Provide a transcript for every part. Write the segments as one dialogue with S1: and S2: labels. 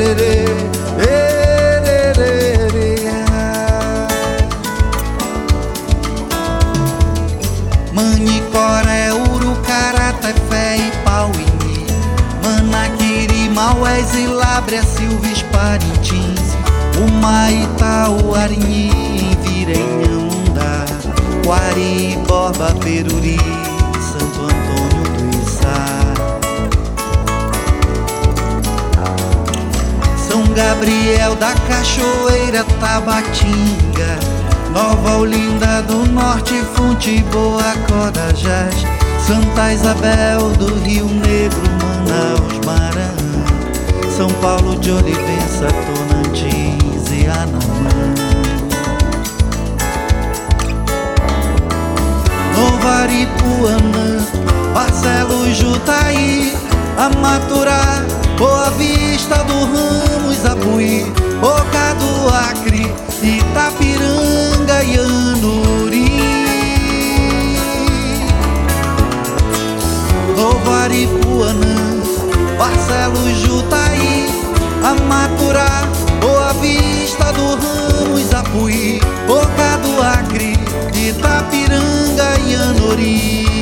S1: Manicoré, Urucarata, Fé e Pauini, Manaquiri, Maués e Lábrea, Silves, Parintins, Humaitá, Arinhim, Virenhanda, Quari, Borba, Peruri, Santo Antônio do Içá, São Gabriel da Cachoeira, Tabatinga, Nova Olinda do Norte, Fonte Boa, Codajás, Santa Isabel do Rio Negro, Manaus, Maranhão, São Paulo de Olivença, Tonantins e Anamã, Novo Aripuanã, Barcelos, Jutaí, Amaturá, Boa Vista do Ramos, Apuí, Boca do Acre, Itapiranga e Anuri, Novo Aripuanã, Barcelos, Jutaí, Amaturá, Boa Vista do Ramos, Apuí, Boca do Acre, Itapiranga e Anuri,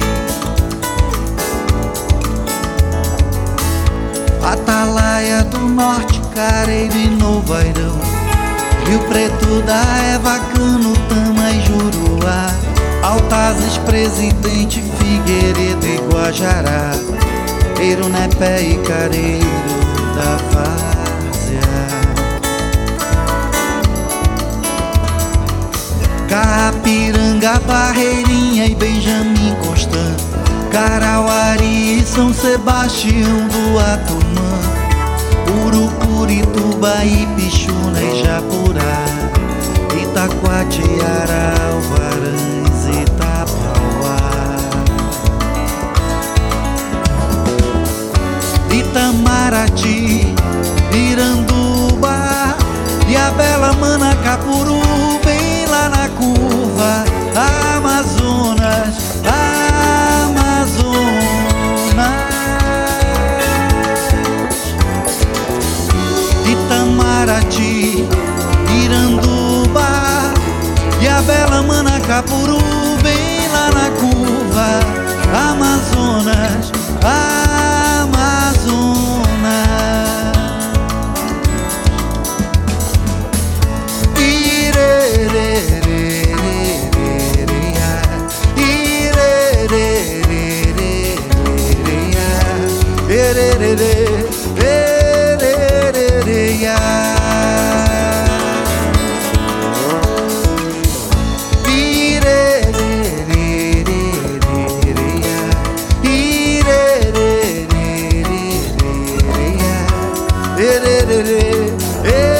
S1: Atalaia do Norte, Careiro e Novo Airão, Rio Preto da Eva, Cano, Tama e Juruá, Altazes, Presidente, Figueiredo e Guajará, Eirunepé e Careiro da Várzea, Carrapiranga, Barreirinha e Benjamin Constant, Carauari e São Sebastião do Atumã, Urucurituba, Ipixuna e Japurá, Itacoatiara, Alvarães e Itapauá, Itamaraty, Iranduba e a bela Manacapuru, bem lá na curva, Amazonas, Itamaraty, Iranduba e a bela Manacapuru, bem lá na curva, Amazonas, Ererê,